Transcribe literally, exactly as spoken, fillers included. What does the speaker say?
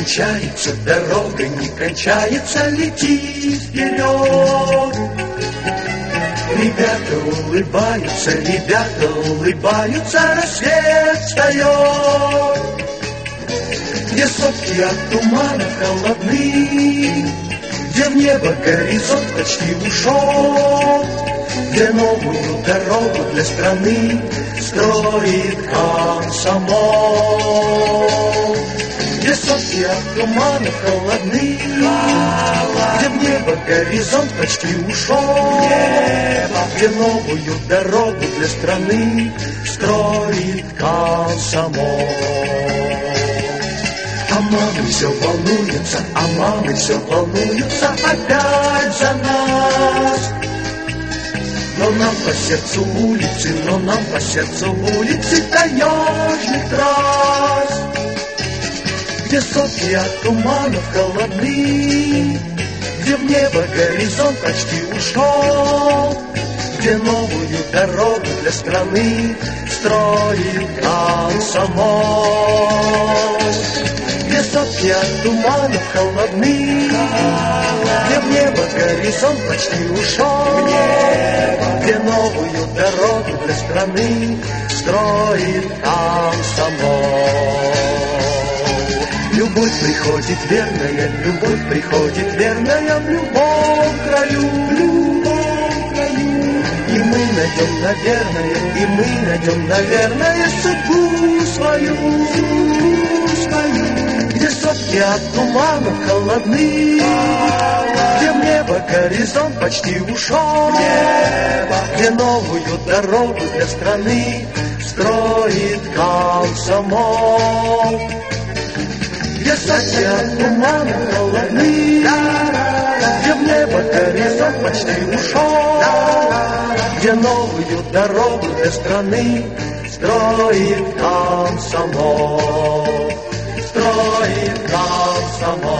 кончается дорога, не кончается, лети вперед. Ребята улыбаются, ребята улыбаются, рассвет встает. Где сопки от тумана холодны, где в небо горизонт почти ушел, где новую дорогу для страны строит комсомол. Где сопки от тумана холодны, где в небо горизонт почти ушел, где новую дорогу для страны строит комсомол. А мамы все волнуются, а мамы все волнуются опять за нас. Но нам по сердцу улицы, но нам по сердцу улицы таежных трасс, где сопки от туманов холодны, где в небо горизонт почти ушел, где новую дорогу для страны строит комсомол. Где сопки от туманов холодны, где в небо горизонт почти ушел, где новую дорогу для страны строит комсомол. Любовь приходит верная, любовь приходит верная в любом краю, в любом краю. И мы найдем, наверное, и мы найдем, наверное, судьбу свою, судьбу свою. Где сопки от тумана холодны, где в небо горизонт почти ушел, где новую дорогу для страны строит комсомол. Где сопки от тумана холодны, где в небо горизонт почти ушел, где новую дорогу для страны строит комсомол. Строит комсомол.